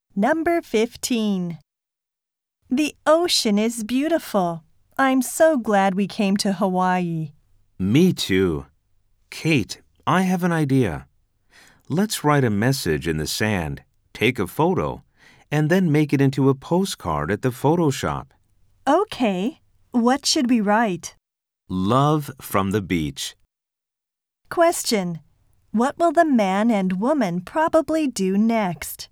Number 15. The ocean is beautiful. I'm so glad we came to Hawaii. Me too. Kate, I have an idea. Let's write a message in the sand, take a photo, and then make it into a postcard at the photo shop. Okay, what should we write? Love from the beach. Question. What will the man and woman probably do next?